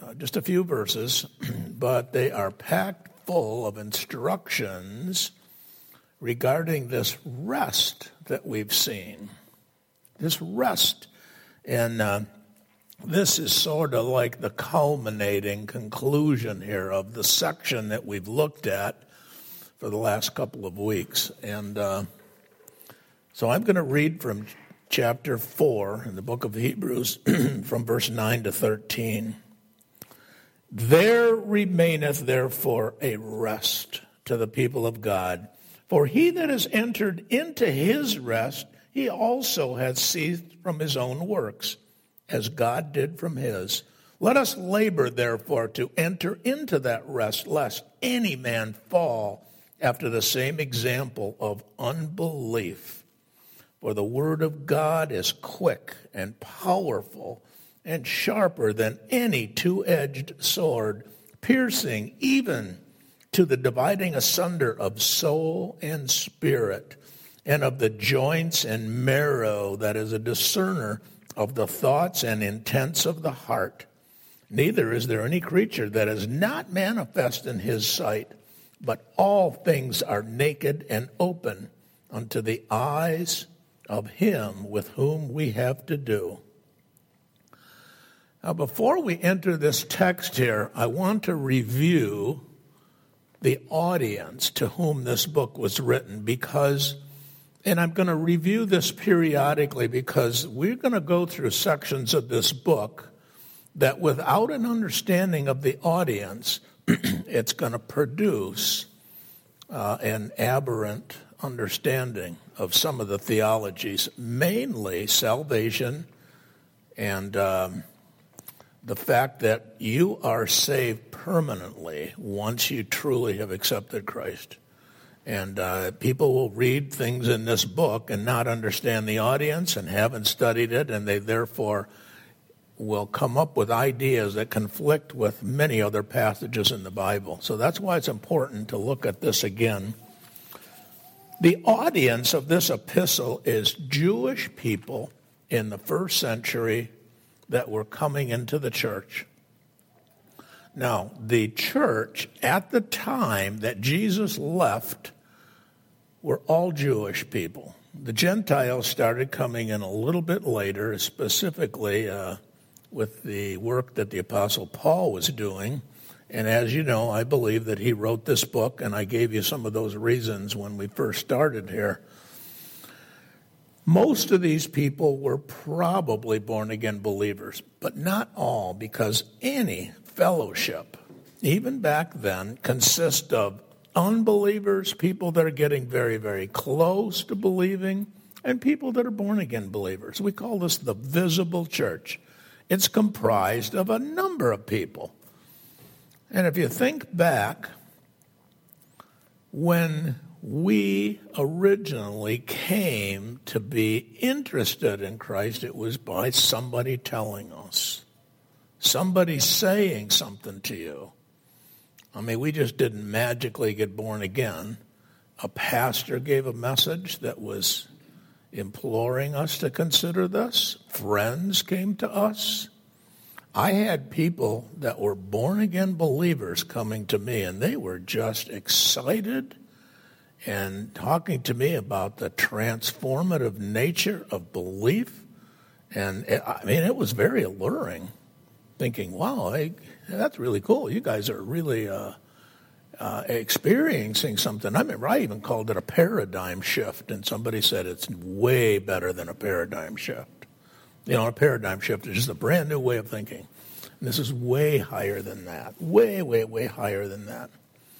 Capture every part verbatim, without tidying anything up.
uh, just a few verses, but they are packed full of instructions regarding this rest that we've seen. This rest. And uh, this is sort of like the culminating conclusion here of the section that we've looked at for the last couple of weeks. And uh, so I'm going to read from chapter four in the book of Hebrews from verse nine to thirteen. There remaineth therefore a rest to the people of God. For he that has entered into his rest, he also hath ceased from his own works, as God did from his. Let us labor therefore to enter into that rest, lest any man fall after the same example of unbelief. For the word of God is quick and powerful and sharper than any two-edged sword, piercing even to the dividing asunder of soul and spirit, and of the joints and marrow, that is a discerner of the thoughts and intents of the heart. Neither is there any creature that is not manifest in his sight, but all things are naked and open unto the eyes of him with whom we have to do. Now, before we enter this text here, I want to review the audience to whom this book was written, because, and I'm going to review this periodically because we're going to go through sections of this book that without an understanding of the audience, it's going to produce uh, an aberrant understanding of some of the theologies, mainly salvation and um, the fact that you are saved permanently once you truly have accepted Christ. And uh, people will read things in this book and not understand the audience and haven't studied it, and they therefore will come up with ideas that conflict with many other passages in the Bible. So that's why it's important to look at this again. The audience of this epistle is Jewish people in the first century that were coming into the church. Now, the church at the time that Jesus left were all Jewish people. The Gentiles started coming in a little bit later, specifically uh, with the work that the Apostle Paul was doing. And as you know, I believe that he wrote this book, and I gave you some of those reasons when we first started here. Most of these people were probably born-again believers, but not all, because any fellowship, even back then, consists of unbelievers, people that are getting very, very close to believing, and people that are born-again believers. We call this the visible church. It's comprised of a number of people. And if you think back, when we originally came to be interested in Christ, it was by somebody telling us, somebody saying something to you. I mean, we just didn't magically get born again. A pastor gave a message that was imploring us to consider this. Friends came to us. I had people that were born-again believers coming to me, and they were just excited and talking to me about the transformative nature of belief. And, it, I mean, it was very alluring, thinking, wow, I, that's really cool. You guys are really uh, uh, experiencing something. I remember I even called it a paradigm shift, and somebody said it's way better than a paradigm shift. You know, a paradigm shift is just a brand new way of thinking. And this is way higher than that. Way, way, way higher than that.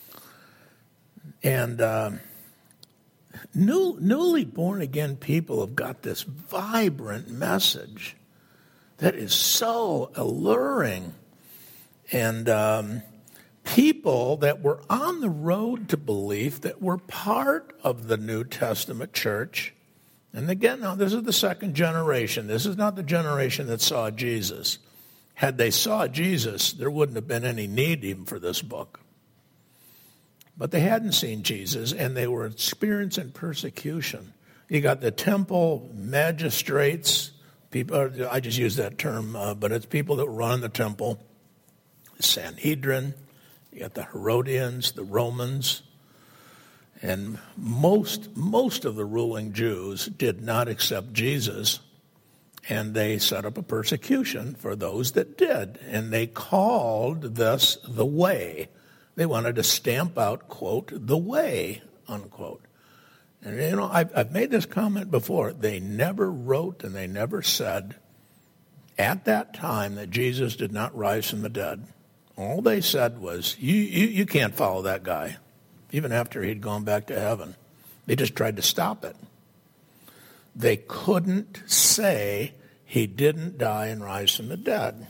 And uh, new, newly born-again people have got this vibrant message that is so alluring. And um, people that were on the road to belief, that were part of the New Testament church. And again, now this is the second generation. This is not the generation that saw Jesus. Had they saw Jesus, there wouldn't have been any need even for this book. But they hadn't seen Jesus, and they were experiencing persecution. You got the temple magistrates, people. I just use that term, uh, but it's people that run the temple. the Sanhedrin, you got the Herodians, the Romans, and most most of the ruling Jews did not accept Jesus, and they set up a persecution for those that did, and they called this the way. They wanted to stamp out, quote, the way, unquote. And, you know, I've, I've made this comment before. They never wrote and they never said at that time that Jesus did not rise from the dead. All they said was, you, you, you can't follow that guy, even after he'd gone back to heaven. They just tried to stop it. They couldn't say he didn't die and rise from the dead.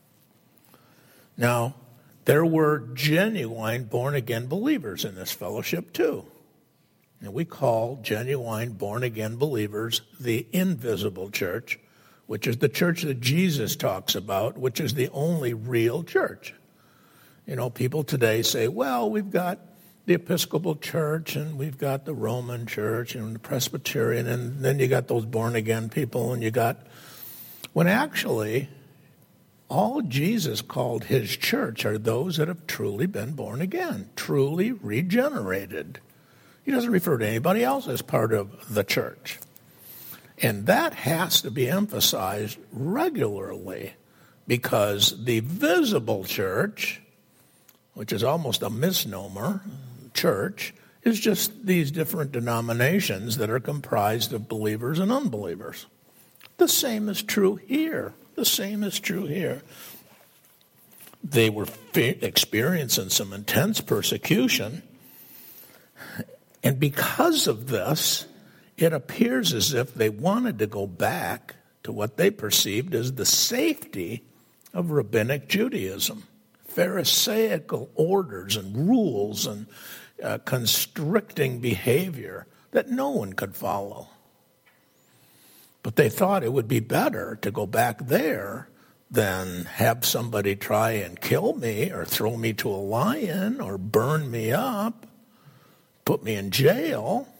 Now, there were genuine born-again believers in this fellowship too. And we call genuine born-again believers the invisible church, which is the church that Jesus talks about, which is the only real church. You know, people today say, well, we've got the Episcopal Church and we've got the Roman Church and the Presbyterian, and then you got those born-again people, and you got... When actually, all Jesus called his church are those that have truly been born again, truly regenerated. He doesn't refer to anybody else as part of the church. And that has to be emphasized regularly, because the visible church, which is almost a misnomer, church, is just these different denominations that are comprised of believers and unbelievers. The same is true here. The same is true here. They were fe- experiencing some intense persecution, and because of this, it appears as if they wanted to go back to what they perceived as the safety of rabbinic Judaism, Pharisaical orders and rules and uh, constricting behavior that no one could follow. But they thought it would be better to go back there than have somebody try and kill me or throw me to a lion or burn me up, put me in jail.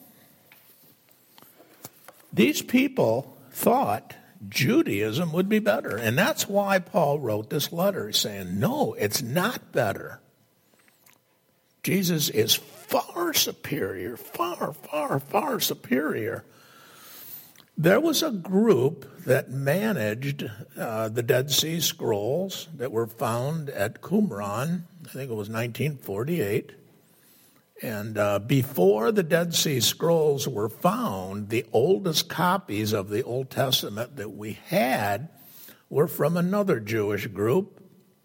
These people thought Judaism would be better. And that's why Paul wrote this letter. He's saying, no, it's not better. Jesus is far superior, far, far, far superior. There was a group that managed uh, the Dead Sea Scrolls that were found at Qumran. I think it was nineteen forty-eight. And uh, before the Dead Sea Scrolls were found, the oldest copies of the Old Testament that we had were from another Jewish group.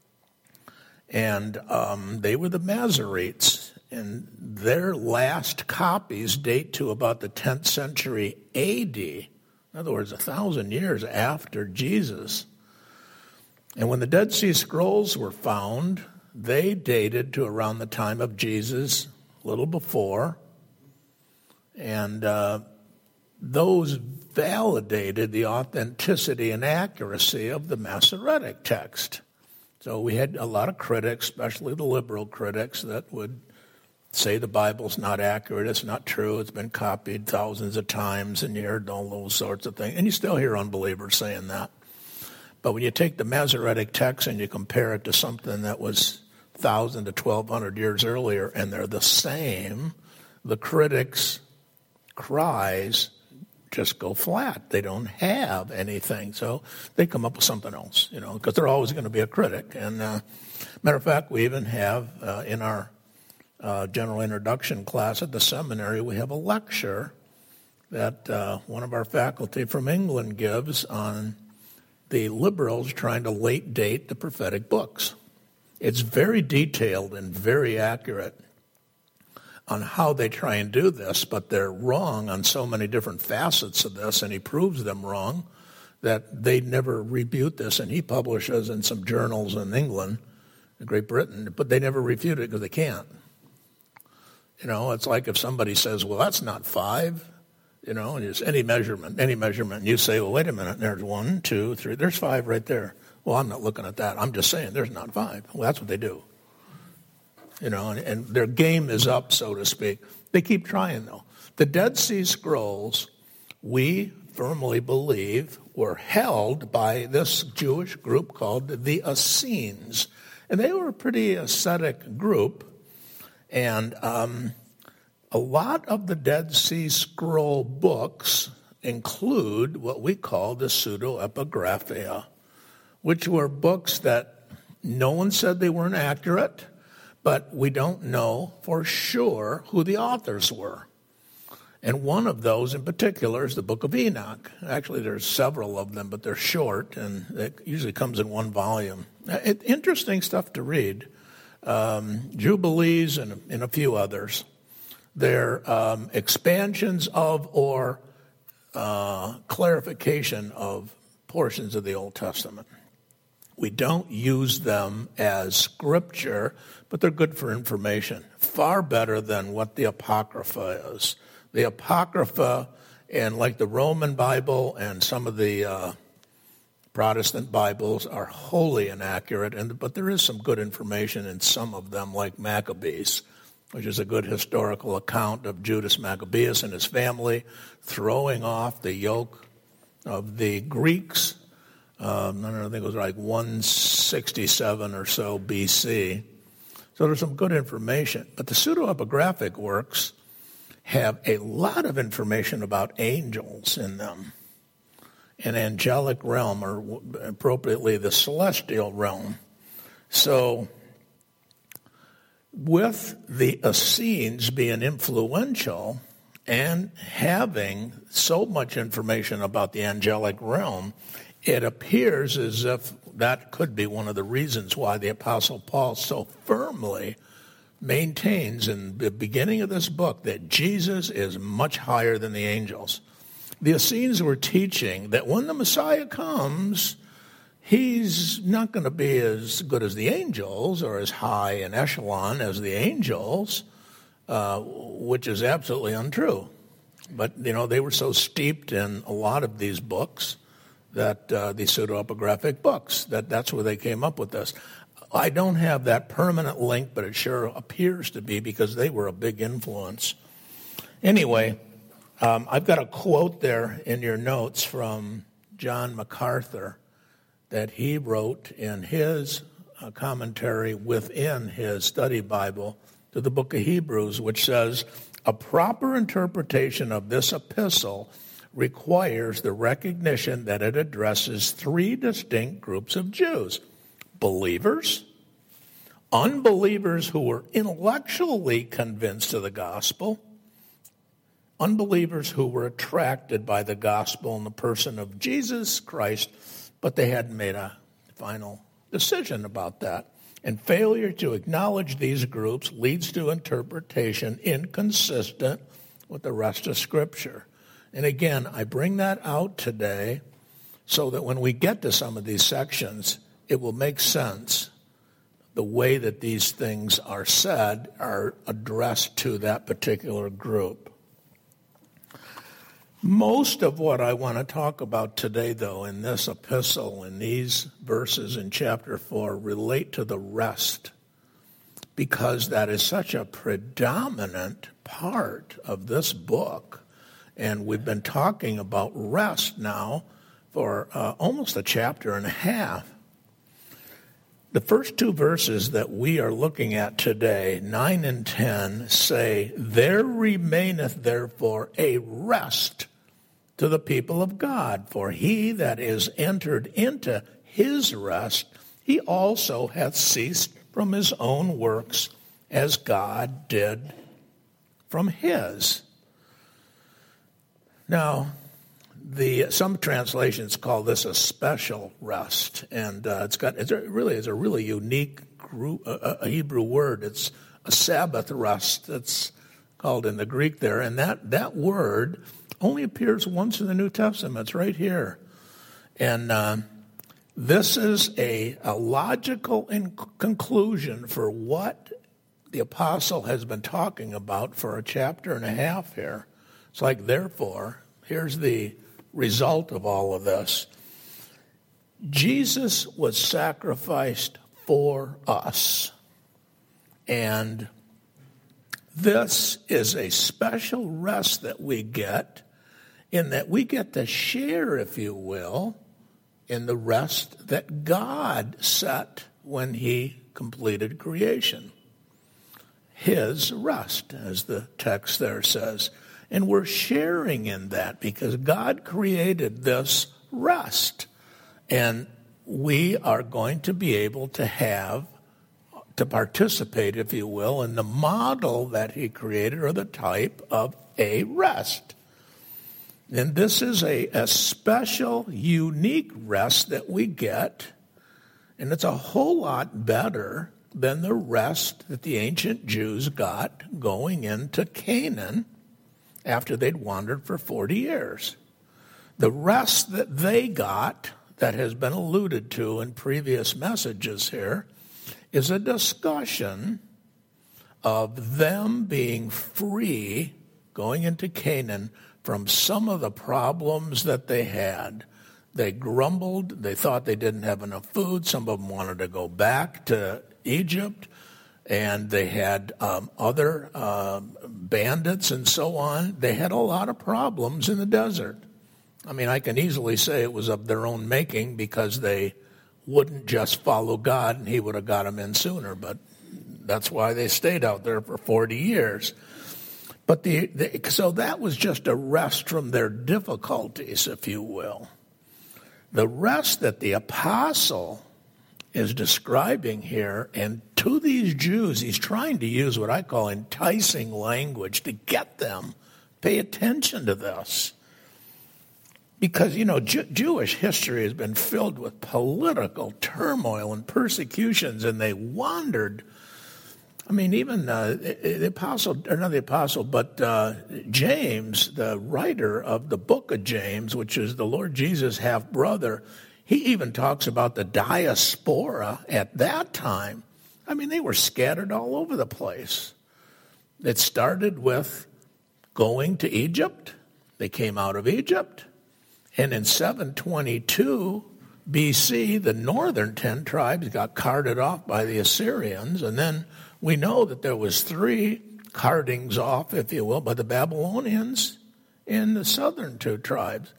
And um, they were the Masoretes. And their last copies date to about the tenth century A D. In other words, a thousand years after Jesus. And when the Dead Sea Scrolls were found, they dated to around the time of Jesus, a little before. And uh, those validated the authenticity and accuracy of the Masoretic text. So we had a lot of critics, especially the liberal critics, that would say the Bible's not accurate, it's not true, it's been copied thousands of times, and you heard all those sorts of things. And you still hear unbelievers saying that. But when you take the Masoretic text and you compare it to something that was one thousand to twelve hundred years earlier, and they're the same, the critics' cries just go flat. They don't have anything. So they come up with something else, you know, because they're always going to be a critic. And uh, matter of fact, we even have uh, in our Uh, general introduction class at the seminary, we have a lecture that uh, one of our faculty from England gives on the liberals trying to late date the prophetic books. It's very detailed and very accurate on how they try and do this, but they're wrong on so many different facets of this, and he proves them wrong, that they never rebut this, and he publishes in some journals in England, in Great Britain, but they never refute it because they can't. You know, it's like if somebody says, well, that's not five, you know, and it's any measurement, any measurement. And you say, well, wait a minute, there's one, two, three, there's five right there. Well, I'm not looking at that. I'm just saying there's not five. Well, that's what they do. You know, and, and their game is up, so to speak. They keep trying, though. The Dead Sea Scrolls, we firmly believe, were held by this Jewish group called the Essenes. And they were a pretty ascetic group. And um, a lot of the Dead Sea Scroll books include what we call the pseudepigraphia, which were books that no one said they weren't accurate, but we don't know for sure who the authors were. And one of those in particular is the Book of Enoch. Actually, there's several of them, but they're short, and it usually comes in one volume. It, interesting stuff to read. Um, Jubilees and, and a few others. They're um, expansions of or uh, clarification of portions of the Old Testament. We don't use them as scripture, but they're good for information. Far better than what the Apocrypha is. The Apocrypha, and like the Roman Bible and some of the uh, Protestant Bibles, are wholly inaccurate, and but there is some good information in some of them, like Maccabees, which is a good historical account of Judas Maccabeus and his family throwing off the yoke of the Greeks. Um, I don't know, I think it was like one sixty-seven or so B C. So there's some good information. But the pseudepigraphic works have a lot of information about angels in them, an angelic realm, or appropriately the celestial realm. So with the Essenes being influential and having so much information about the angelic realm, it appears as if that could be one of the reasons why the Apostle Paul so firmly maintains in the beginning of this book that Jesus is much higher than the angels. The Essenes were teaching that when the Messiah comes, he's not going to be as good as the angels or as high in echelon as the angels, uh, which is absolutely untrue. But, you know, they were so steeped in a lot of these books, that uh, these pseudepigraphic books, that that's where they came up with this. I don't have that permanent link, but it sure appears to be because they were a big influence. Anyway, um, I've got a quote there in your notes from John MacArthur that he wrote in his uh, commentary within his study Bible to the book of Hebrews, which says, "A proper interpretation of this epistle requires the recognition that it addresses three distinct groups of Jews: believers, unbelievers who were intellectually convinced of the gospel, unbelievers who were attracted by the gospel in the person of Jesus Christ, but they hadn't made a final decision about that. And failure to acknowledge these groups leads to interpretation inconsistent with the rest of Scripture." And again, I bring that out today so that when we get to some of these sections, it will make sense. The way that these things are said are addressed to that particular group. Most of what I want to talk about today, though, in this epistle, in these verses in chapter four, relate to the rest, because that is such a predominant part of this book. And we've been talking about rest now for uh, almost a chapter and a half. The first two verses that we are looking at today, nine and ten, say, "There remaineth therefore a rest to the people of God, for he that is entered into his rest, he also hath ceased from his own works, as God did from his." Now, the some translations call this a special rest, and uh, it's got it's a, really is a really unique group, uh, a Hebrew word. It's a Sabbath rest. It's called in the Greek there, and that that word only appears once in the New Testament. It's right here, and uh, this is a, a logical in- conclusion for what the apostle has been talking about for a chapter and a half here. It's like, therefore, here's the result of all of this. Jesus was sacrificed for us. And this is a special rest that we get, in that we get to share, if you will, in the rest that God set when he completed creation. His rest, as the text there says. And we're sharing in that because God created this rest. And we are going to be able to have, to participate, if you will, in the model that he created or the type of a rest. And this is a, a special, unique rest that we get. And it's a whole lot better than the rest that the ancient Jews got going into Canaan after they'd wandered for forty years. The rest that they got, that has been alluded to in previous messages here, is a discussion of them being free going into Canaan from some of the problems that they had. They grumbled. They thought they didn't have enough food. Some of them wanted to go back to Egypt. And they had um, other uh, bandits and so on. They had a lot of problems in the desert. I mean, I can easily say it was of their own making because they wouldn't just follow God and he would have got them in sooner. But that's why they stayed out there for forty years. But the, the so that was just a rest from their difficulties, if you will. The rest that the apostle is describing here, and to these Jews, he's trying to use what I call enticing language to get them, pay attention to this. Because, you know, Jew- Jewish history has been filled with political turmoil and persecutions, and they wandered. I mean, even uh, the apostle, or not the apostle, but uh, James, the writer of the book of James, which is the Lord Jesus' half-brother, he even talks about the diaspora at that time. I mean, they were scattered all over the place. It started with going to Egypt. They came out of Egypt. And in seven twenty-two B C, the northern ten tribes got carted off by the Assyrians. And then we know that there was three cartings off, if you will, by the Babylonians in the southern two tribes.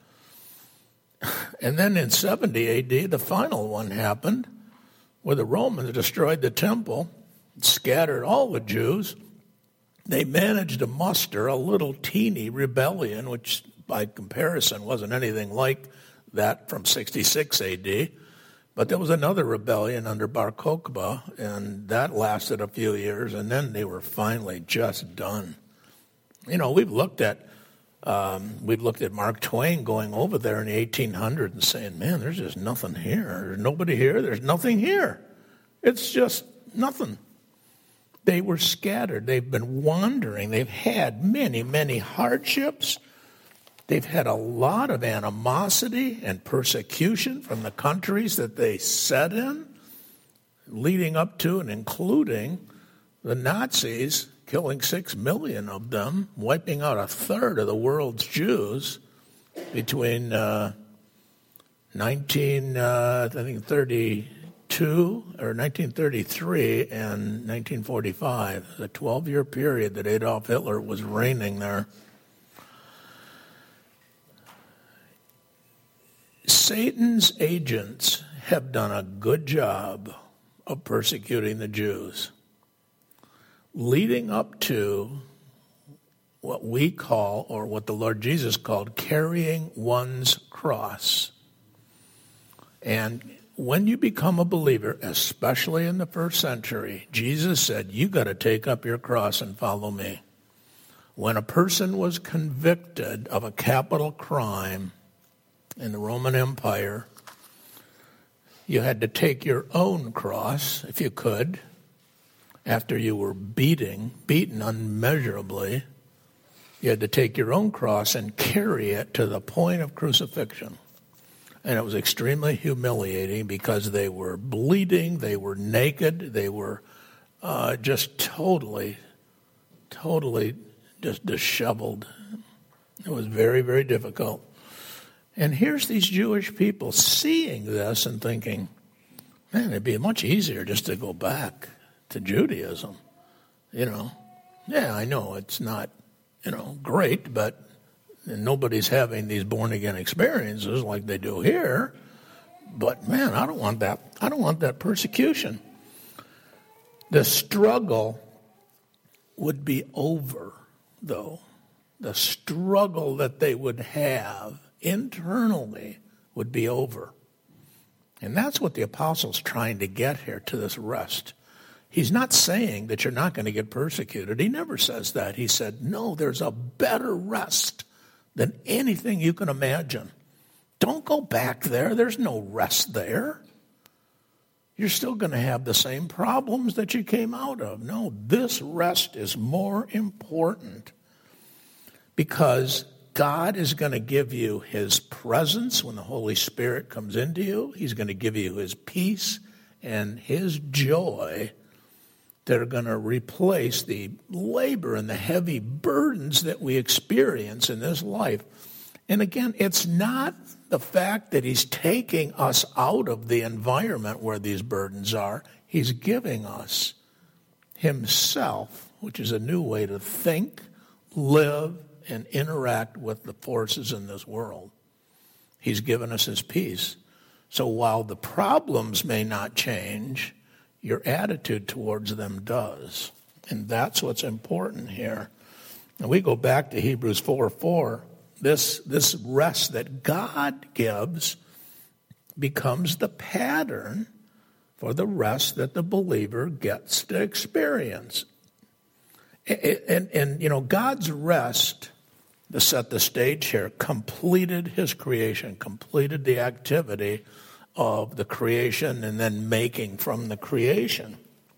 And then in seventy A D, the final one happened, where the Romans destroyed the temple, scattered all the Jews. They managed to muster a little teeny rebellion, which by comparison wasn't anything like that from sixty-six A D. But there was another rebellion under Bar Kokhba, and that lasted a few years, and then they were finally just done. You know, we've looked at Um, we've looked at Mark Twain going over there in the eighteen hundreds and saying, man, there's just nothing here. There's nobody here. There's nothing here. It's just nothing. They were scattered. They've been wandering. They've had many, many hardships. They've had a lot of animosity and persecution from the countries that they set in, leading up to and including the Nazis, killing six million of them, wiping out a third of the world's Jews between uh, nineteen, uh, I think thirty-two or nineteen thirty-three and nineteen forty-five. A twelve-year period that Adolf Hitler was reigning there. Satan's agents have done a good job of persecuting the Jews, leading up to what we call, or what the Lord Jesus called, carrying one's cross. And when you become a believer, especially in the first century, Jesus said, you got to take up your cross and follow me. When a person was convicted of a capital crime in the Roman Empire, you had to take your own cross, if you could, after you were beating, beaten unmeasurably. You had to take your own cross and carry it to the point of crucifixion. And it was extremely humiliating because they were bleeding, they were naked, they were uh, just totally, totally just disheveled. It was very, very difficult. And here's these Jewish people seeing this and thinking, man, it'd be much easier just to go back to Judaism. You know, yeah, I know it's not, you know, great, but nobody's having these born-again experiences like they do here. But, man, I don't want that. I don't want that persecution. The struggle would be over, though. The struggle that they would have internally would be over. And that's what the apostle's trying to get here, to this rest. He's not saying that you're not going to get persecuted. He never says that. He said, no, there's a better rest than anything you can imagine. Don't go back there. There's no rest there. You're still going to have the same problems that you came out of. No, this rest is more important because God is going to give you his presence when the Holy Spirit comes into you. He's going to give you his peace and his joy that are going to replace the labor and the heavy burdens that we experience in this life. And again, it's not the fact that he's taking us out of the environment where these burdens are. He's giving us himself, which is a new way to think, live, and interact with the forces in this world. He's given us his peace. So while the problems may not change, your attitude towards them does. And that's what's important here. And we go back to Hebrews four four. This, this rest that God gives becomes the pattern for the rest that the believer gets to experience. And, and, and you know, God's rest, to set the stage here, completed his creation, completed the activity of the creation and then making from the creation.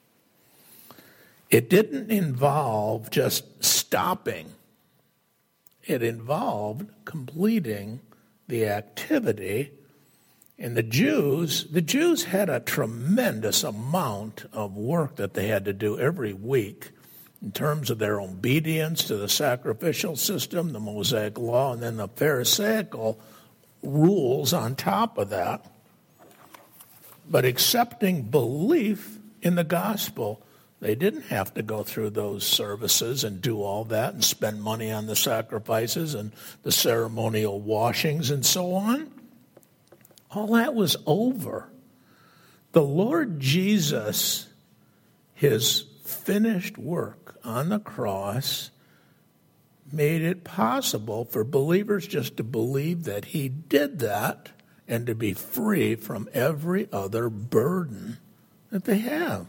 It didn't involve just stopping. It involved completing the activity. And the Jews, the Jews had a tremendous amount of work that they had to do every week in terms of their obedience to the sacrificial system, the Mosaic law, and then the Pharisaical rules on top of that. But accepting belief in the gospel, they didn't have to go through those services and do all that and spend money on the sacrifices and the ceremonial washings and so on. All that was over. The Lord Jesus, his finished work on the cross, made it possible for believers just to believe that he did that and to be free from every other burden that they have.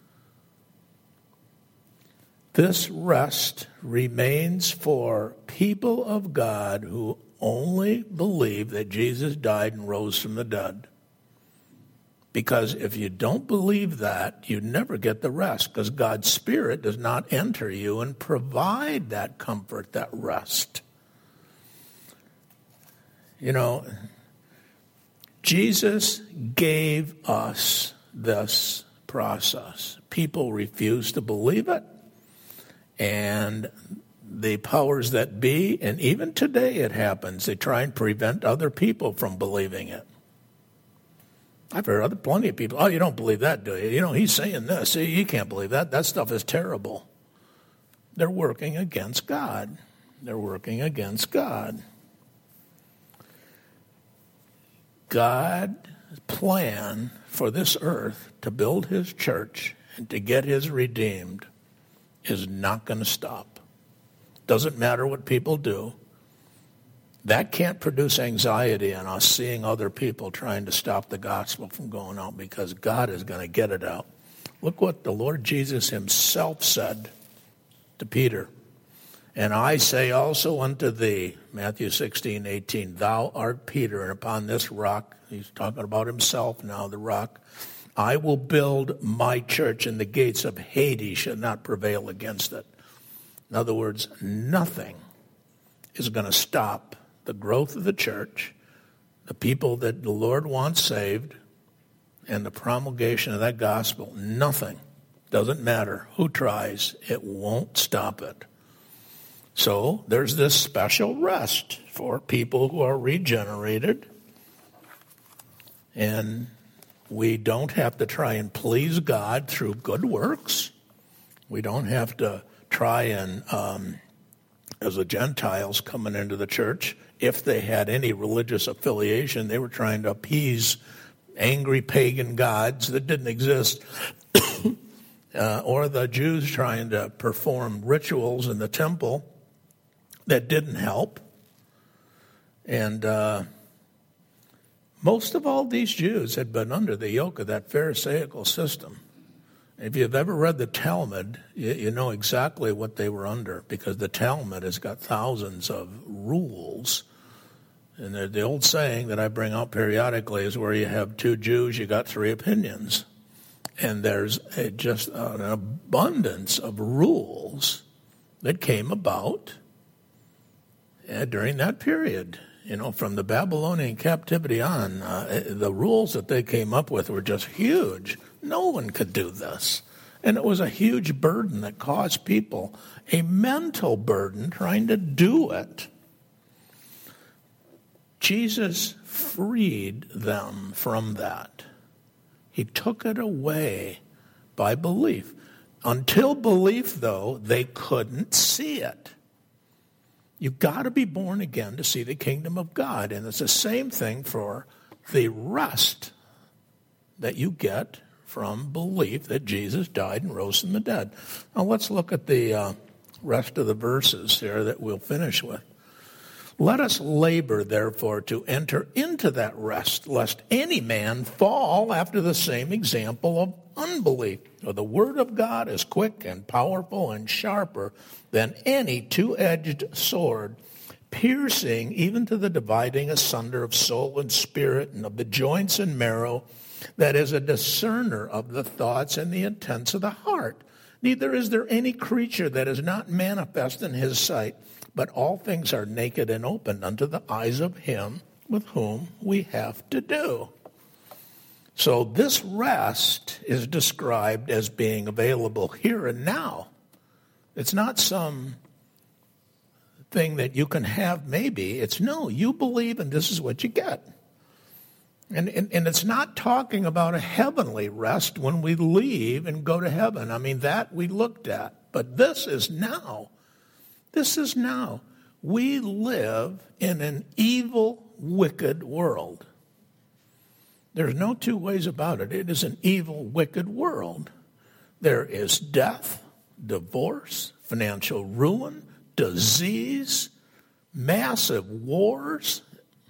This rest remains for people of God who only believe that Jesus died and rose from the dead. Because if you don't believe that, you never get the rest, because God's Spirit does not enter you and provide that comfort, that rest. You know, Jesus gave us this process. People refuse to believe it. And the powers that be, and even today it happens, they try and prevent other people from believing it. I've heard other plenty of people, oh, you don't believe that, do you? You know, he's saying this. You can't believe that. That stuff is terrible. They're working against God. They're working against God. God's plan for this earth to build his church and to get his redeemed is not going to stop. Doesn't matter what people do. That can't produce anxiety in us seeing other people trying to stop the gospel from going out, because God is going to get it out. Look what the Lord Jesus himself said to Peter. And I say also unto thee, Matthew sixteen, eighteen, thou art Peter, and upon this rock, he's talking about himself now, the rock, I will build my church, and the gates of Hades shall not prevail against it. In other words, nothing is going to stop the growth of the church, the people that the Lord wants saved, and the promulgation of that gospel. Nothing. Doesn't matter who tries. It won't stop it. So there's this special rest for people who are regenerated. And we don't have to try and please God through good works. We don't have to try and, um, as the Gentiles coming into the church, if they had any religious affiliation, they were trying to appease angry pagan gods that didn't exist. uh, or the Jews trying to perform rituals in the temple that didn't help. And uh, most of all these Jews had been under the yoke of that Pharisaical system. If you've ever read the Talmud, you, you know exactly what they were under, because the Talmud has got thousands of rules. And the, the old saying that I bring out periodically is where you have two Jews, you got three opinions. And there's a, just an abundance of rules that came about uh, during that period. You know, from the Babylonian captivity on, uh, the rules that they came up with were just huge. No one could do this. And it was a huge burden that caused people a mental burden trying to do it. Jesus freed them from that. He took it away by belief. Until belief, though, they couldn't see it. You've got to be born again to see the kingdom of God. And it's the same thing for the rest that you get from belief that Jesus died and rose from the dead. Now let's look at the uh, rest of the verses here that we'll finish with. Let us labor, therefore, to enter into that rest, lest any man fall after the same example of unbelief. For the word of God is quick and powerful and sharper than any two-edged sword, piercing even to the dividing asunder of soul and spirit and of the joints and marrow, that is a discerner of the thoughts and the intents of the heart. Neither is there any creature that is not manifest in his sight, but all things are naked and open unto the eyes of him with whom we have to do. So this rest is described as being available here and now. It's not some thing that you can have maybe. It's no, you believe and this is what you get. And, and, and it's not talking about a heavenly rest when we leave and go to heaven. I mean, that we looked at. But this is now. This is now. We live in an evil, wicked world. There's no two ways about it. It is an evil, wicked world. There is death, divorce, financial ruin, disease, massive wars.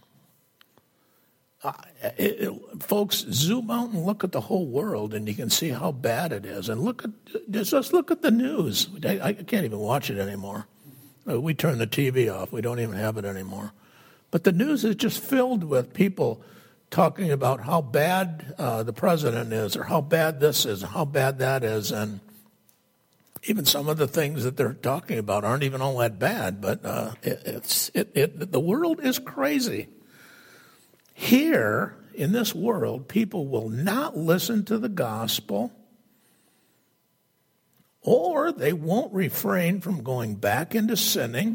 Uh, it, it, folks, zoom out and look at the whole world, and you can see how bad it is. And look at just, just look at the news. I, I can't even watch it anymore. Uh, we turn the T V off. We don't even have it anymore. But the news is just filled with people talking about how bad uh, the president is, or how bad this is, how bad that is, and even some of the things that they're talking about aren't even all that bad. But uh, it, it's it, it the world is crazy. Here, in this world, people will not listen to the gospel, or they won't refrain from going back into sinning,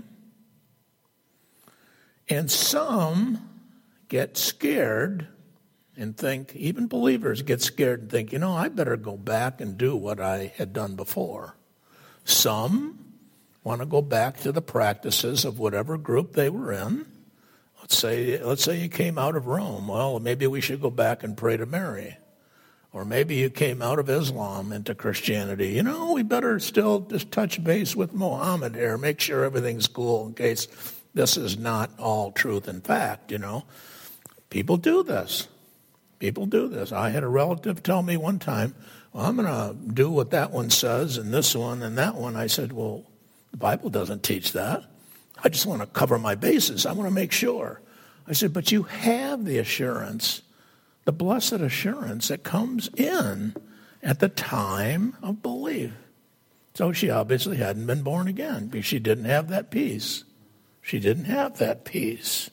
and some get scared and think, even believers get scared and think, you know, I better go back and do what I had done before. Some want to go back to the practices of whatever group they were in. Let's say, let's say you came out of Rome. Well, maybe we should go back and pray to Mary. Or maybe you came out of Islam into Christianity. You know, we better still just touch base with Muhammad here, make sure everything's cool in case this is not all truth and fact, you know. People do this. People do this. I had a relative tell me one time, well, I'm going to do what that one says and this one and that one. I said, well, the Bible doesn't teach that. I just want to cover my bases. I want to make sure. I said, but you have the assurance, the blessed assurance that comes in at the time of belief. So she obviously hadn't been born again because she didn't have that peace. She didn't have that peace.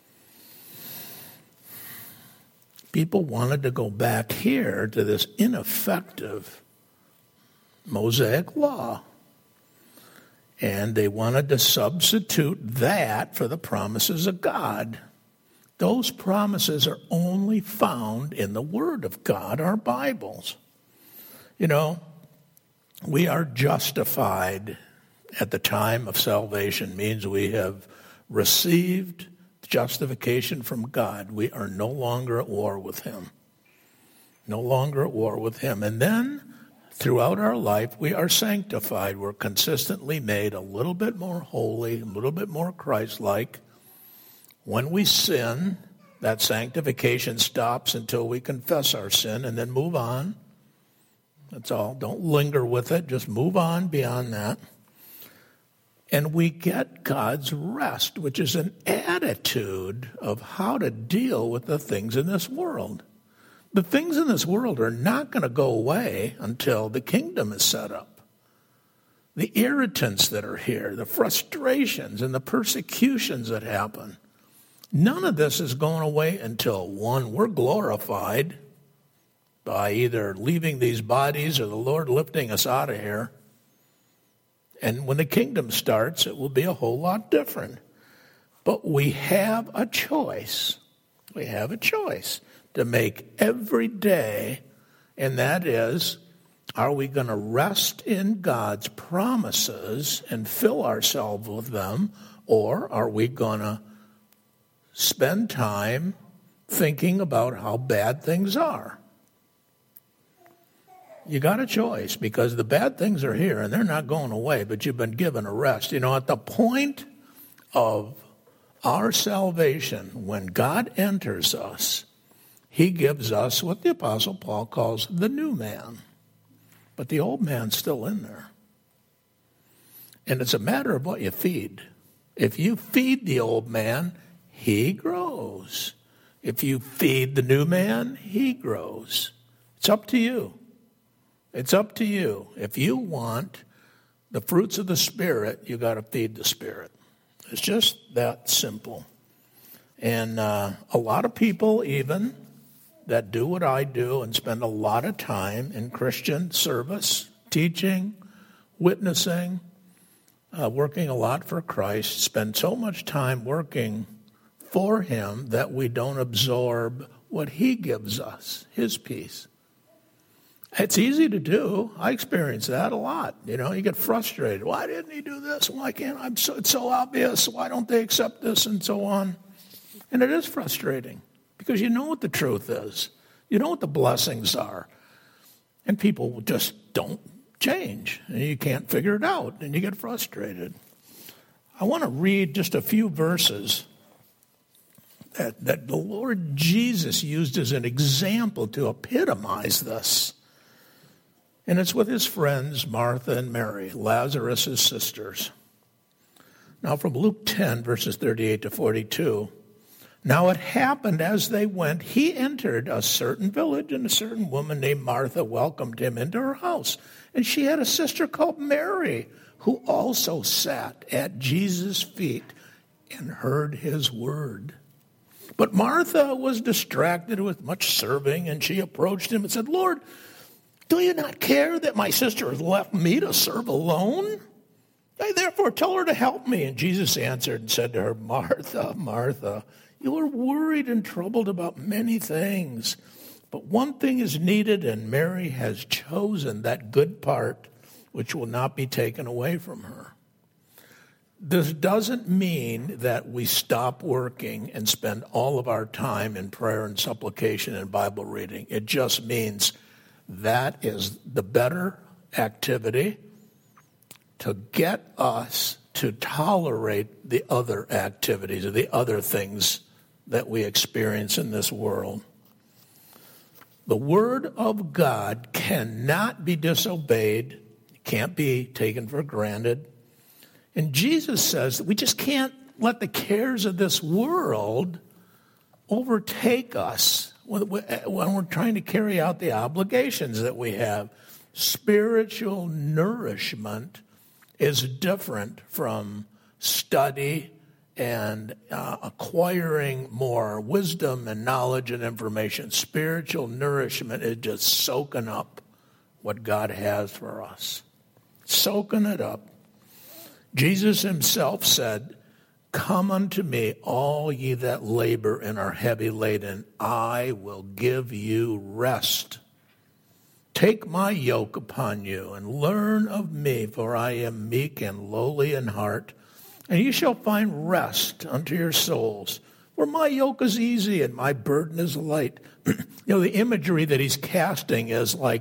People wanted to go back here to this ineffective Mosaic law. And they wanted to substitute that for the promises of God. Those promises are only found in the Word of God, our Bibles. You know, we are justified at the time of salvation, means we have received justification from God. We are no longer at war with Him. No longer at war with Him. And then throughout our life, we are sanctified. We're consistently made a little bit more holy, a little bit more Christ-like. When we sin, that sanctification stops until we confess our sin and then move on. That's all. Don't linger with it. Just move on beyond that. And we get God's rest, which is an attitude of how to deal with the things in this world. The things in this world are not going to go away until the kingdom is set up. The irritants that are here, the frustrations and the persecutions that happen, none of this is going away until, one, we're glorified by either leaving these bodies or the Lord lifting us out of here. And when the kingdom starts, it will be a whole lot different. But we have a choice. We have a choice to make every day, and that is, are we going to rest in God's promises and fill ourselves with them, or are we going to spend time thinking about how bad things are? You got a choice, because the bad things are here and they're not going away, but you've been given a rest. You know, at the point of our salvation, when God enters us, he gives us what the Apostle Paul calls the new man. But the old man's still in there. And it's a matter of what you feed. If you feed the old man, he grows. If you feed the new man, he grows. It's up to you. It's up to you. If you want the fruits of the Spirit, you got to feed the Spirit. It's just that simple. And uh, a lot of people even that do what I do and spend a lot of time in Christian service, teaching, witnessing, uh, working a lot for Christ, spend so much time working for him that we don't absorb what he gives us, his peace. It's easy to do. I experience that a lot. You know, you get frustrated. Why didn't he do this? Why can't I? So, it's so obvious. Why don't they accept this and so on? And it is frustrating because you know what the truth is. You know what the blessings are. And people just don't change. And you can't figure it out. And you get frustrated. I want to read just a few verses that, that the Lord Jesus used as an example to epitomize this. And it's with his friends, Martha and Mary, Lazarus' sisters. Now from Luke ten, verses thirty-eight to forty-two. Now it happened as they went, he entered a certain village, and a certain woman named Martha welcomed him into her house. And she had a sister called Mary, who also sat at Jesus' feet and heard his word. But Martha was distracted with much serving, and she approached him and said, Lord, do you not care that my sister has left me to serve alone? I therefore tell her to help me. And Jesus answered and said to her, Martha, Martha, you are worried and troubled about many things, but one thing is needed, and Mary has chosen that good part which will not be taken away from her. This doesn't mean that we stop working and spend all of our time in prayer and supplication and Bible reading. It just means that is the better activity to get us to tolerate the other activities or the other things that we experience in this world. The Word of God cannot be disobeyed, can't be taken for granted. And Jesus says that we just can't let the cares of this world overtake us when we're trying to carry out the obligations that we have. Spiritual nourishment is different from study and uh, acquiring more wisdom and knowledge and information. Spiritual nourishment is just soaking up what God has for us. Soaking it up. Jesus himself said, come unto me, all ye that labor and are heavy laden, I will give you rest. Take my yoke upon you and learn of me, for I am meek and lowly in heart, and you shall find rest unto your souls. For my yoke is easy and my burden is light. You know, the imagery that he's casting is like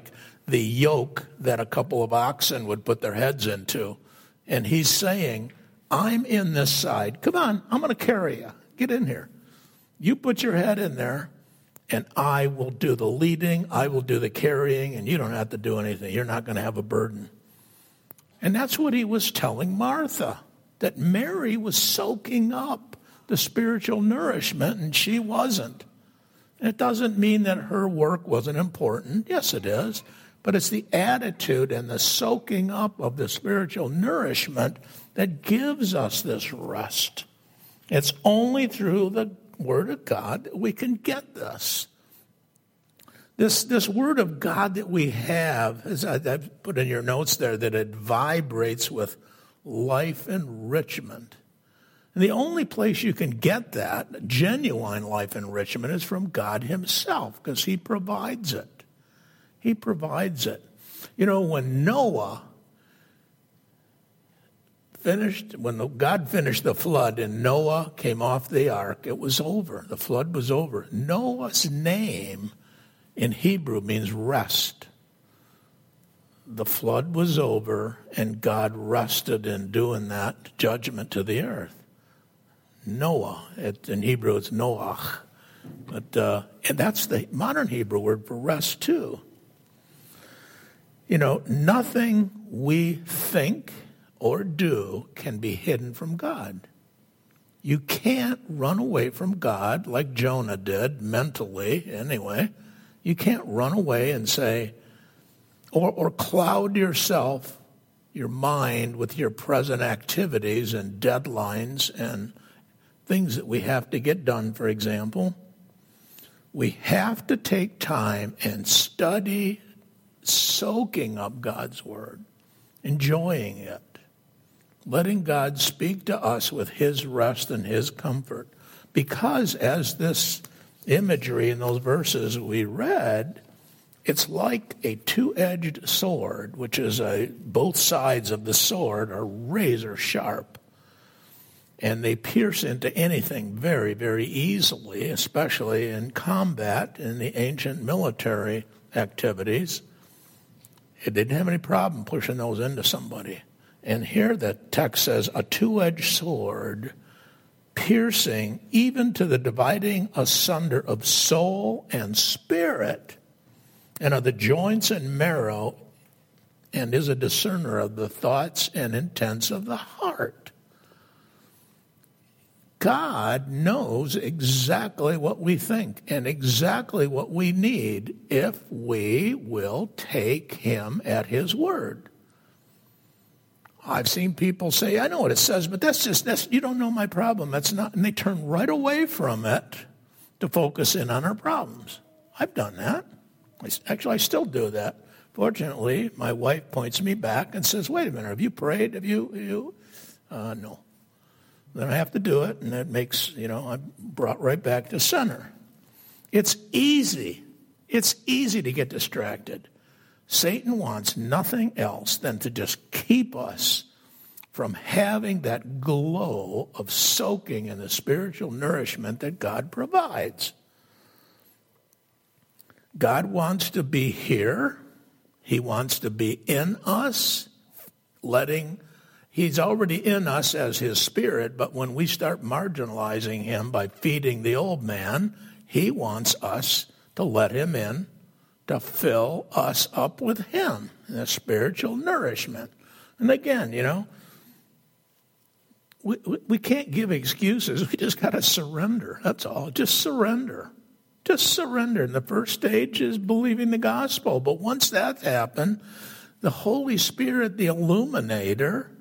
the yoke that a couple of oxen would put their heads into. And he's saying, I'm in this side. Come on, I'm going to carry you. Get in here. You put your head in there, and I will do the leading. I will do the carrying, and you don't have to do anything. You're not going to have a burden. And that's what he was telling Martha, that Mary was soaking up the spiritual nourishment, and she wasn't. And it doesn't mean that her work wasn't important. Yes, it is. But it's the attitude and the soaking up of the spiritual nourishment that gives us this rest. It's only through the Word of God that we can get this. This, this Word of God that we have, as I, I've put in your notes there, that it vibrates with life enrichment. And the only place you can get that, genuine life enrichment, is from God himself, because he provides it. He provides it. You know, when Noah finished, when God finished the flood and Noah came off the ark, it was over. The flood was over. Noah's name in Hebrew means rest. The flood was over, and God rested in doing that judgment to the earth. Noah, it, in Hebrew it's Noach. But, uh, and that's the modern Hebrew word for rest too. You know, nothing we think or do can be hidden from God. You can't run away from God like Jonah did, mentally anyway. You can't run away and say, or, or cloud yourself, your mind, with your present activities and deadlines and things that we have to get done, for example. We have to take time and study soaking up God's word, enjoying it, letting God speak to us with his rest and his comfort. Because as this imagery in those verses we read, it's like a two-edged sword, which is a, both sides of the sword are razor sharp. And they pierce into anything very, very easily, especially in combat, in the ancient military activities. It didn't have any problem pushing those into somebody. And here the text says, a two-edged sword piercing even to the dividing asunder of soul and spirit and of the joints and marrow, and is a discerner of the thoughts and intents of the heart. God knows exactly what we think and exactly what we need if we will take him at his word. I've seen people say, I know what it says, but that's just, that's, you don't know my problem. That's not, and they turn right away from it to focus in on our problems. I've done that. I, actually, I still do that. Fortunately, my wife points me back and says, wait a minute, have you prayed? Have you, have you? Uh, no. Then I have to do it, and it makes, you know, I'm brought right back to center. It's easy. It's easy to get distracted. Satan wants nothing else than to just keep us from having that glow of soaking in the spiritual nourishment that God provides. God wants to be here. He wants to be in us, letting He's already in us as his spirit, but when we start marginalizing him by feeding the old man, he wants us to let him in, to fill us up with him, the spiritual nourishment. And again, you know, we, we, we can't give excuses. We just got to surrender. That's all. Just surrender. Just surrender. And the first stage is believing the gospel. But once that's happened, the Holy Spirit, the illuminator,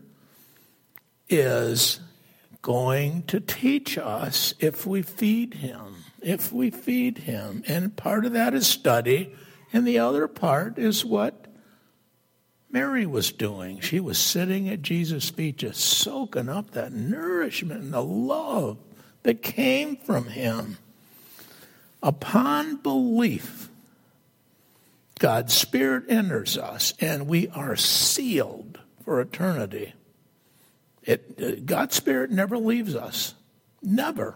is going to teach us if we feed him, if we feed him. And part of that is study, and the other part is what Mary was doing. She was sitting at Jesus' feet, just soaking up that nourishment and the love that came from him. Upon belief, God's Spirit enters us, and we are sealed for eternity. It, God's Spirit never leaves us. Never.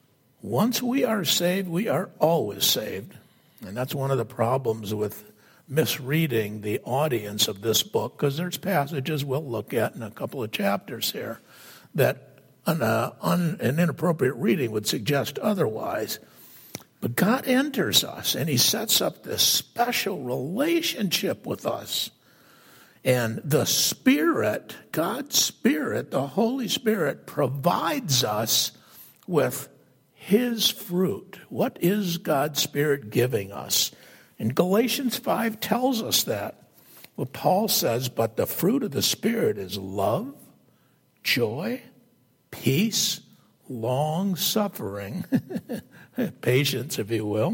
Once we are saved, we are always saved. And that's one of the problems with misreading the audience of this book, because there's passages we'll look at in a couple of chapters here that an, uh, un, an inappropriate reading would suggest otherwise. But God enters us, and he sets up this special relationship with us. And the Spirit, God's Spirit, the Holy Spirit, provides us with his fruit. What is God's Spirit giving us? And Galatians five tells us that. Well, Paul says, but the fruit of the Spirit is love, joy, peace, long-suffering, patience, if you will,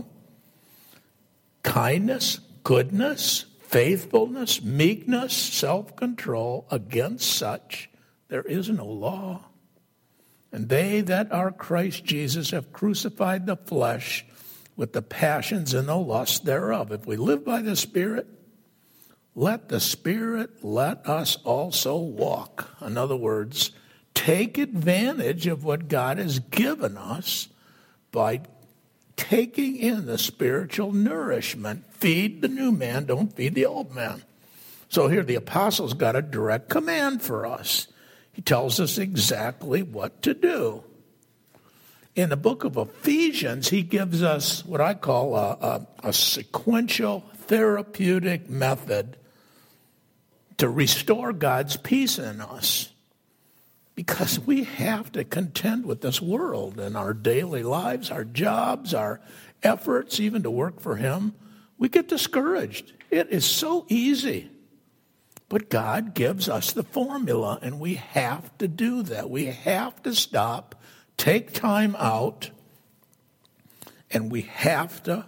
kindness, goodness, faithfulness, meekness, self-control. Against such there is no law. And they that are Christ Jesus have crucified the flesh with the passions and the lusts thereof. If we live by the Spirit, let the Spirit let us also walk. In other words, take advantage of what God has given us by taking in the spiritual nourishment. Feed the new man, don't feed the old man. So here the apostle's got a direct command for us. He tells us exactly what to do. In the book of Ephesians, he gives us what I call a, a, a sequential therapeutic method to restore God's peace in us. Because we have to contend with this world in our daily lives, our jobs, our efforts, even to work for him. We get discouraged. It is so easy. But God gives us the formula, and we have to do that. We have to stop, take time out, and we have to,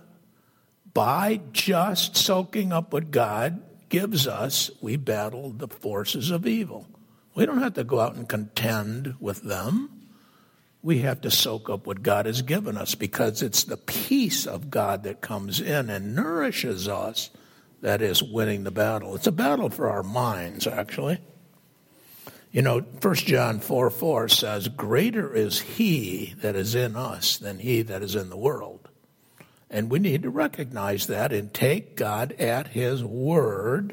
by just soaking up what God gives us, we battle the forces of evil. We don't have to go out and contend with them. We have to soak up what God has given us, because it's the peace of God that comes in and nourishes us that is winning the battle. It's a battle for our minds, actually. You know, First John four four says, greater is he that is in us than he that is in the world. And we need to recognize that and take God at his word,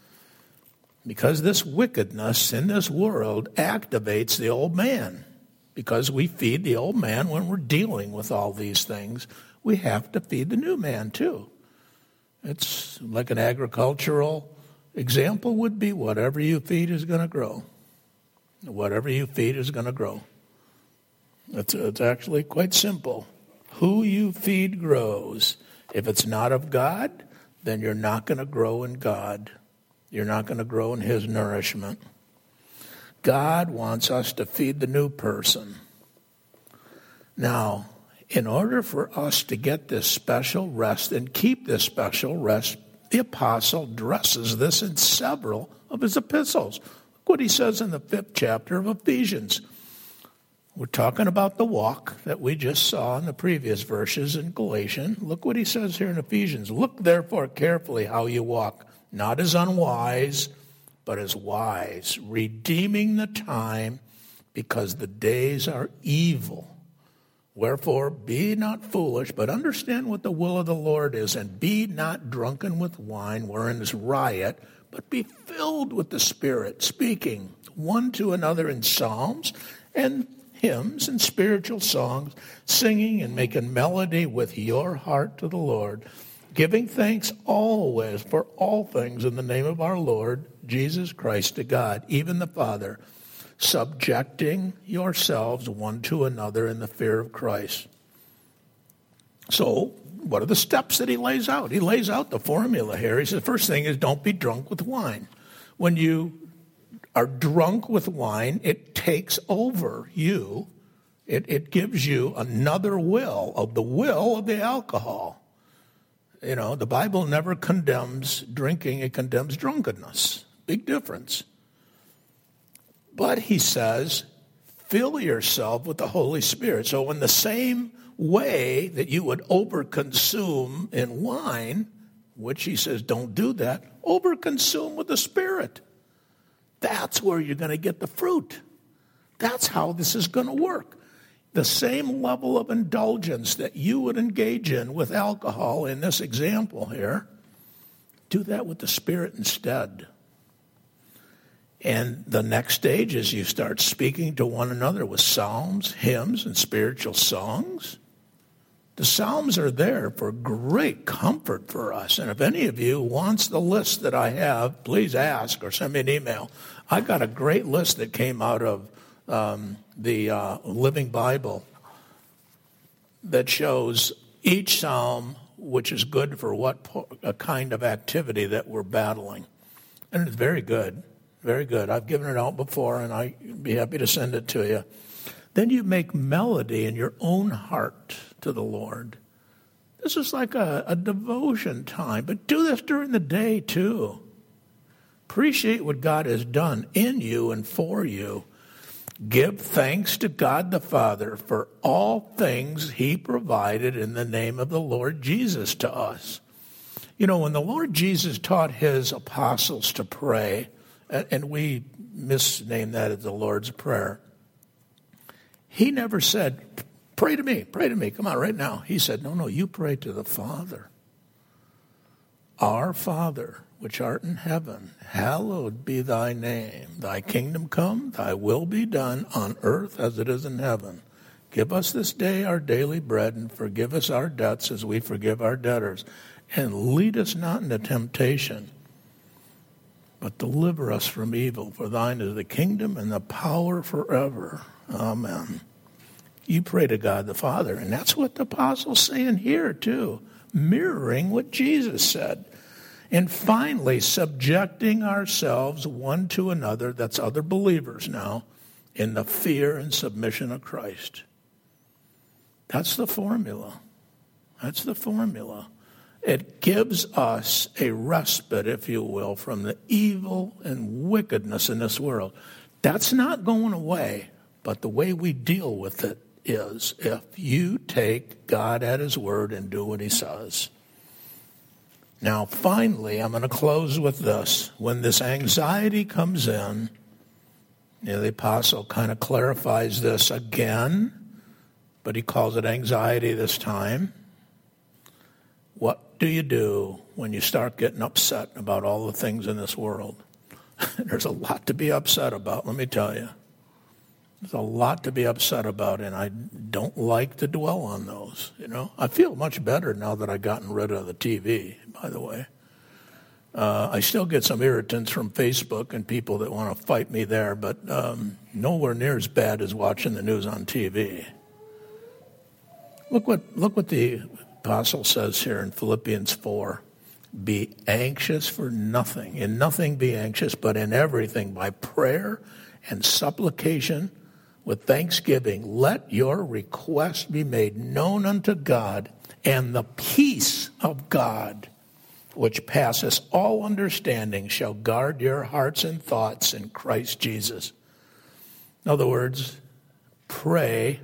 because this wickedness in this world activates the old man. Because we feed the old man when we're dealing with all these things, we have to feed the new man too. It's like an agricultural example would be whatever you feed is going to grow. Whatever you feed is going to grow. It's, it's actually quite simple. Who you feed grows. If it's not of God, then you're not going to grow in God. You're not going to grow in his nourishment. God wants us to feed the new person. Now, in order for us to get this special rest and keep this special rest, the apostle addresses this in several of his epistles. Look what he says in the fifth chapter of Ephesians. We're talking about the walk that we just saw in the previous verses in Galatians. Look what he says here in Ephesians. Look therefore carefully how you walk, not as unwise, but as wise, redeeming the time, because the days are evil. Wherefore, be not foolish, but understand what the will of the Lord is, and be not drunken with wine, wherein is riot, but be filled with the Spirit, speaking one to another in psalms and hymns and spiritual songs, singing and making melody with your heart to the Lord, giving thanks always for all things in the name of our Lord Jesus Christ to God, even the Father, subjecting yourselves one to another in the fear of Christ. So, what are the steps that he lays out? He lays out the formula here. He says, the first thing is don't be drunk with wine. When you are drunk with wine, it takes over you. It, it gives you another will of the will of the alcohol. You know, the Bible never condemns drinking. It condemns drunkenness. Big difference. But he says, fill yourself with the Holy Spirit. So in the same way that you would overconsume in wine, which he says don't do that, overconsume with the Spirit. That's where you're going to get the fruit. That's how this is going to work. The same level of indulgence that you would engage in with alcohol in this example here, Do that with the Spirit instead. And the next stage is you start speaking to one another with psalms, hymns, and spiritual songs. The Psalms are there for great comfort for us. And if any of you wants the list that I have, please ask or send me an email. I got a great list that came out of um, the uh, Living Bible that shows each psalm, which is good for what po- a kind of activity that we're battling. And it's very good, very good. I've given it out before, and I'd be happy to send it to you. Then you make melody in your own heart to the Lord. This is like a, a devotion time, but do this during the day too. Appreciate what God has done in you and for you. Give thanks to God the Father for all things he provided in the name of the Lord Jesus to us. You know, when the Lord Jesus taught his apostles to pray, and we misname that as the Lord's Prayer, he never said, pray to me, pray to me, come on, right now. He said, no, no, you pray to the Father. Our Father, which art in heaven, hallowed be thy name. Thy kingdom come, thy will be done on earth as it is in heaven. Give us this day our daily bread, and forgive us our debts as we forgive our debtors. And lead us not into temptation, but deliver us from evil. For thine is the kingdom and the power forever. Amen. You pray to God the Father, and that's what the apostle's saying here too, mirroring what Jesus said. And finally, subjecting ourselves one to another, that's other believers now, in the fear and submission of Christ. That's the formula. That's the formula. It gives us a respite, if you will, from the evil and wickedness in this world. That's not going away, but the way we deal with it is if you take God at his word and do what he says. Now, finally, I'm going to close with this. When this anxiety comes in, you know, the apostle kind of clarifies this again, but he calls it anxiety this time. What do you do when you start getting upset about all the things in this world? There's a lot to be upset about, let me tell you. There's a lot to be upset about, and I don't like to dwell on those, you know. I feel much better now that I've gotten rid of the T V, by the way. Uh, I still get some irritants from Facebook and people that want to fight me there, but um, nowhere near as bad as watching the news on T V. Look what, look what the apostle says here in Philippians four. Be anxious for nothing. In nothing be anxious, but in everything by prayer and supplication with thanksgiving, let your request be made known unto God, and the peace of God, which passeth all understanding, shall guard your hearts and thoughts in Christ Jesus. In other words, pray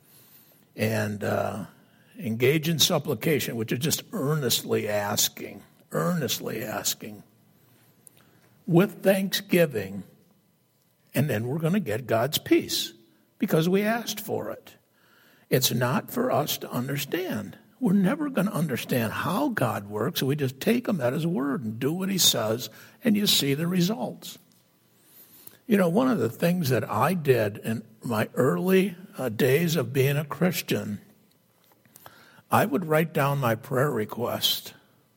and uh, engage in supplication, which is just earnestly asking, earnestly asking, with thanksgiving, and then we're going to get God's peace because we asked for it. It's not for us to understand. We're never going to understand how God works. We just take him at his word and do what he says, and you see the results. You know, one of the things that I did in my early uh, days of being a Christian, I would write down my prayer request,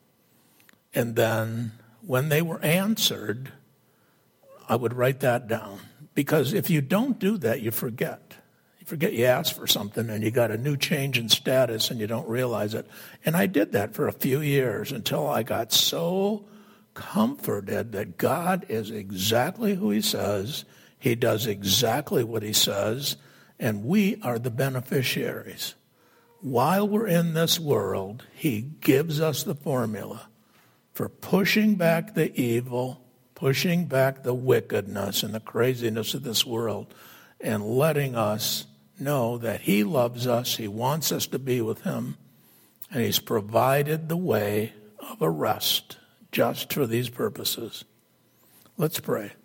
and then when they were answered, I would write that down. Because if you don't do that, you forget. You forget you asked for something and you got a new change in status and you don't realize it. And I did that for a few years until I got so comforted that God is exactly who he says. He does exactly what he says. And we are the beneficiaries. While we're in this world, he gives us the formula for pushing back the evil, pushing back the wickedness and the craziness of this world, and letting us know that he loves us, he wants us to be with him, and he's provided the way of a rest just for these purposes. Let's pray.